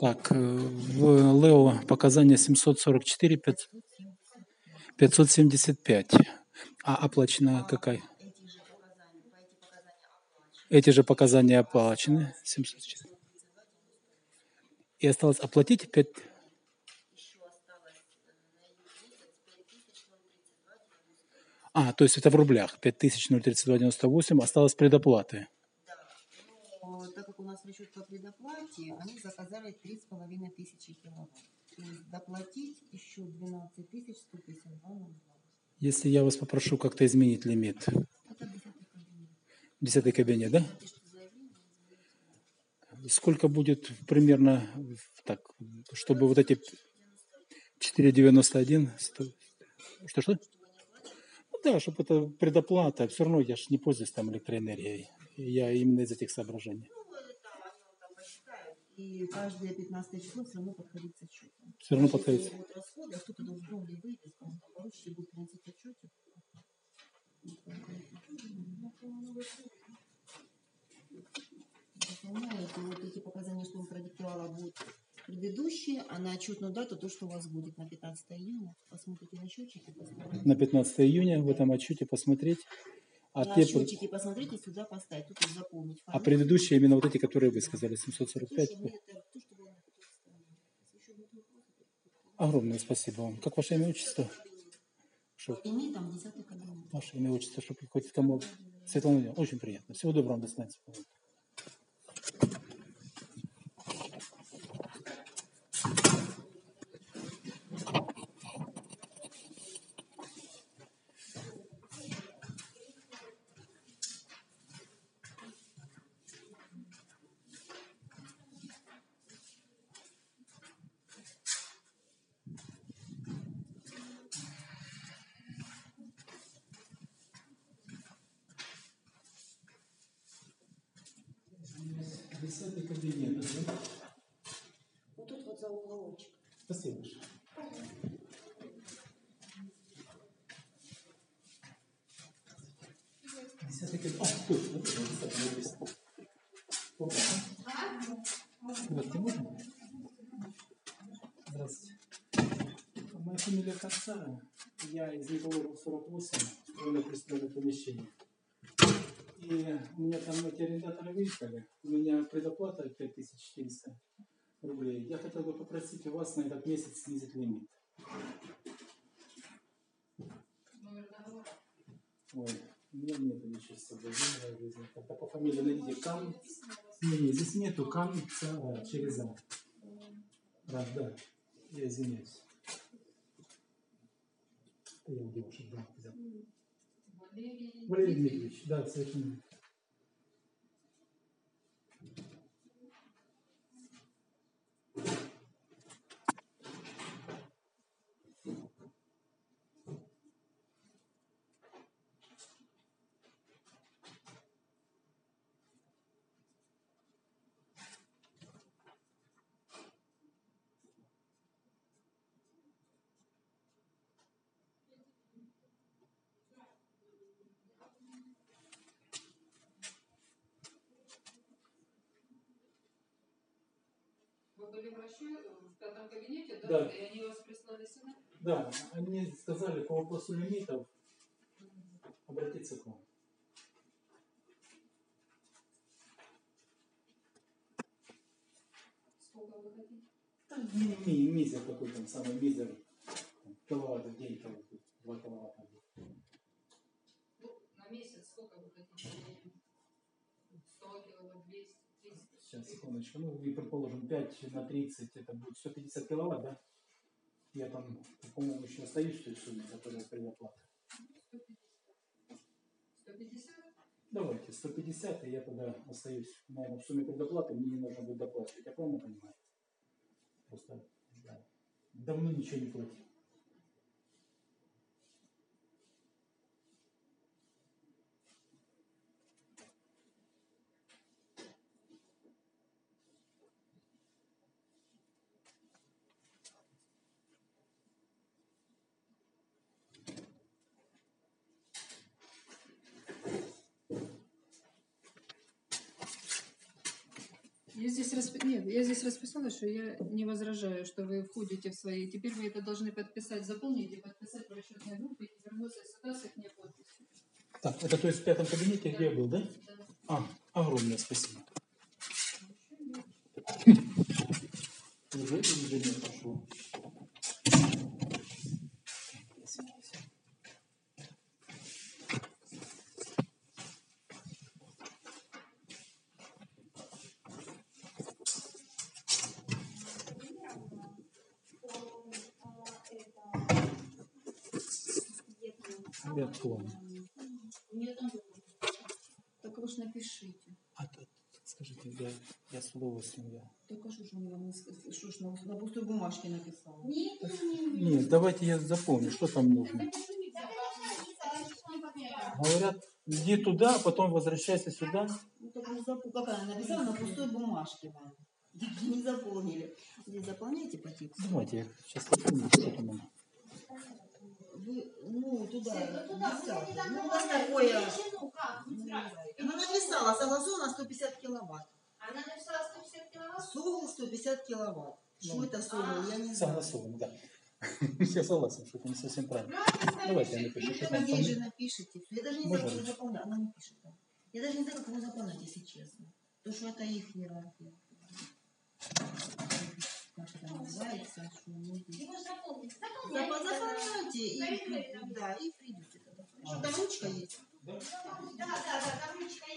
Так, в Лео показания 744, 575. А оплачена какая? Эти же показания оплачены. 704. И осталось оплатить 5. То есть это в рублях. 5032,98 осталось предоплаты. Да. Так как у нас расчет по предоплате, они заказали 3500 киловатт. То есть доплатить еще 12152. Если я вас попрошу как-то изменить лимит. Это в 10 кабине, да? Сколько будет примерно, так, чтобы вот эти 4,91, что? Ну да, чтобы это предоплата, все равно я же не пользуюсь там электроэнергией. Я именно из этих соображений. И каждое 15 число все равно подходить с отчетом. Все равно подходить. Если будут расходы, а кто-то должен выйти, скажем, поручите будет приносить отчете. Вот эти показания, что он продиктовала, будут предыдущие, а на отчетную дату то, что у вас будет на 15 июня, посмотрите на счетчики. На 15 июня в этом отчете посмотреть. Счетчики посмотрите, сюда поставить, тут заполнить. А предыдущие именно вот эти, которые вы сказали, 745. Огромное спасибо вам. Как ваше имя, отчество? Имя там 10 кабинет. Ваше имя, отчество, чтобы хоть кому. Светлана, очень приятно. Всего доброго, до свидания. 10 кабинет, да? Вот тут вот за уголочек. Спасибо. 10 кабинет. Точно. Здравствуйте, можно? Здравствуйте. Моя фамилия Концара. Я из Николаева 48, строено пристроенное помещение. И у меня там эти арендаторы выехали. У меня предоплата 5400 рублей. Я хотел бы попросить у вас на этот месяц снизить лимит. Ой, у меня нет ничего с собой. Тогда по фамилии найдите Кан. Не, здесь нету Концара через А. Да, я извиняюсь. Я у девушек, да, взял. Валерий Дмитриевич, да, совершенно. Вы были в пятом кабинете, да? Да. И они вас прислали сюда? Да, они сказали по вопросу лимитов обратиться к вам. Сколько вы хотите? Да, мизер какой там, самый мизер. Киловатт в день, 2 киловатта. Ну, на месяц сколько вы хотите? 100 киловатт, 200, 300? Сейчас, секундочку. Ну, и предположим, 5 на 30, это будет 150 киловатт, да? Я там, по-моему, еще остаюсь в той сумме, которая предоплата. 150? Давайте, 150, и я тогда остаюсь, наверное, в сумме предоплаты, мне не нужно будет доплачивать. Я правильно понимаю? Просто, да. Давно ничего не платил. Нет, я здесь расписала, что я не возражаю, что вы входите в свои. Теперь вы это должны подписать, заполнить и подписать в расчетной группе и вернуться сюда с их подписью. Так, это то есть в 5-м кабинете, где я был, да? Да. Огромное спасибо. Уже это движение пошло. Биатлон. Так вы ж напишите. Скажите, я с удовольствием. Только что ж он вам что ж на пустой бумажке написал? Нет, давайте я запомню, что там нужно. Говорят, иди туда, а потом возвращайся сюда. Ну, так не как она написала на пустой бумажке вам. Даже не заполнили. Здесь заполняйте по тексту. Давайте я сейчас запомню, что там оно. Вы, ну, туда. Ну, у вас такое. Она написала, согласовано 150 киловатт. Она написала 150 киловатт? Согл 150 киловатт. Что это согл, я не знаю. Согласовано, да. Я согласен, что это не совсем правильно. Давайте я напишу, что там. Здесь же напишите. Я даже не знаю, Можно? как вы заполняете. Она не пишет. Да. Я даже не знаю, как вы заполняете, если честно. Потому что это их иерархия. Как это называется? Что мы здесь... Его заполните. Заполняйте и, да, и придете тогда. Что там ручка есть? Да, там ручка